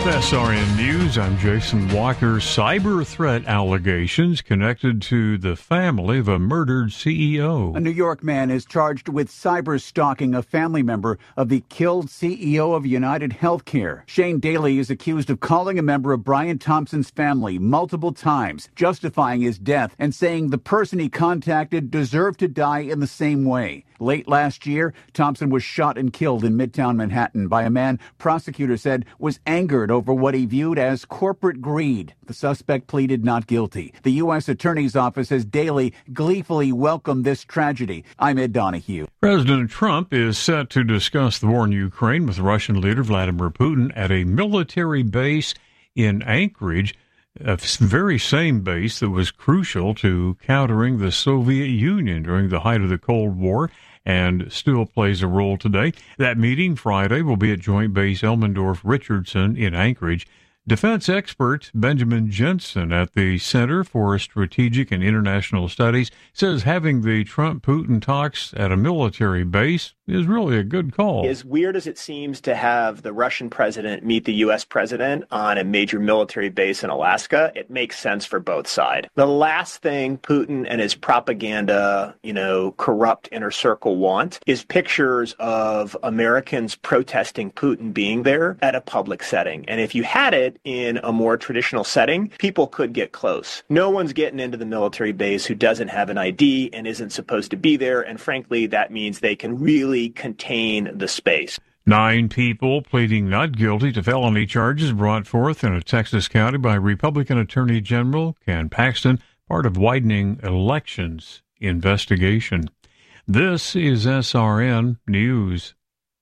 SRN News, I'm Jason Walker. Cyber threat allegations connected to the family of a murdered CEO. A New York man is charged with cyber stalking a family member of the killed CEO of United Healthcare. Shane Daly is accused of calling a member of Brian Thompson's family multiple times, justifying his death and saying the person he contacted deserved to die in the same way. Late last year, Thompson was shot and killed in Midtown Manhattan by a man prosecutors said was angered over what he viewed as corporate greed. The suspect pleaded not guilty. The U.S. Attorney's Office has Daly gleefully welcomed this tragedy. I'm Ed Donahue. President Trump is set to discuss the war in Ukraine with Russian leader Vladimir Putin at a military base in Anchorage, a very same base that was crucial to countering the Soviet Union during the height of the Cold War and still plays a role today. That meeting Friday will be at Joint Base Elmendorf-Richardson in Anchorage. Defense expert Benjamin Jensen at the Center for Strategic and International Studies says having the Trump-Putin talks at a military base is really a good call. As weird as it seems to have the Russian president meet the U.S. president on a major military base in Alaska, it makes sense for both sides. The last thing Putin and his propaganda, corrupt inner circle want is pictures of Americans protesting Putin being there at a public setting. And if you had it in a more traditional setting, people could get close. No one's getting into the military base who doesn't have an ID and isn't supposed to be there. And frankly, that means they can really contain the space. 9 people pleading not guilty to felony charges brought forth in a Texas county by Republican Attorney General Ken Paxton, part of widening elections investigation. This is SRN News.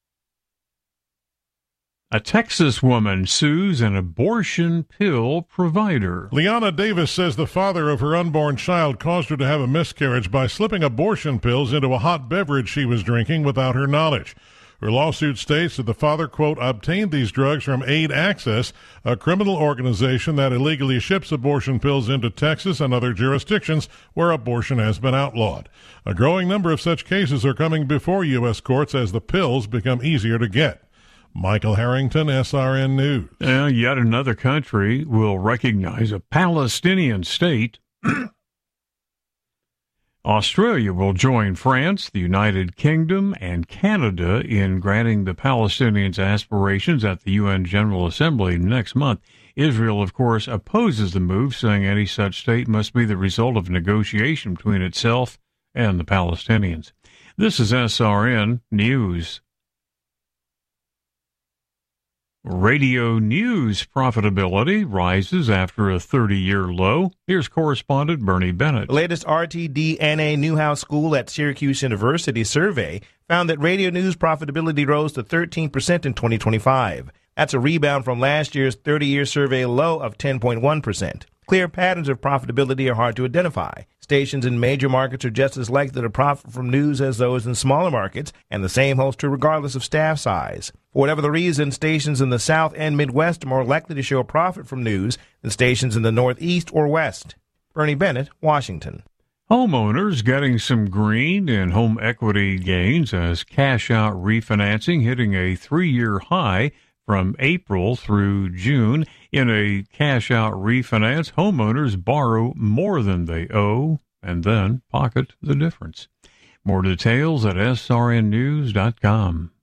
A Texas woman sues an abortion pill provider. Liana Davis says the father of her unborn child caused her to have a miscarriage by slipping abortion pills into a hot beverage she was drinking without her knowledge. Her lawsuit states that the father, quote, obtained these drugs from Aid Access, a criminal organization that illegally ships abortion pills into Texas and other jurisdictions where abortion has been outlawed. A growing number of such cases are coming before U.S. courts as the pills become easier to get. Michael Harrington, SRN News. Yet another country will recognize a Palestinian state. Australia will join France, the United Kingdom, and Canada in granting the Palestinians' aspirations at the UN General Assembly next month. Israel, of course, opposes the move, saying any such state must be the result of negotiation between itself and the Palestinians. This is SRN News. Radio news profitability rises after a 30-year low. Here's correspondent Bernie Bennett. The latest RTD&A Newhouse School at Syracuse University survey found that radio news profitability rose to 13% in 2025. That's a rebound from last year's 30-year survey low of 10.1%. Clear patterns of profitability are hard to identify. Stations in major markets are just as likely to profit from news as those in smaller markets, and the same holds true regardless of staff size. For whatever the reason, stations in the South and Midwest are more likely to show a profit from news than stations in the Northeast or West. Bernie Bennett, Washington. Homeowners getting some green in home equity gains as cash-out refinancing hitting a 3-year high from April through June. In a cash-out refinance, homeowners borrow more than they owe and then pocket the difference. More details at srnnews.com.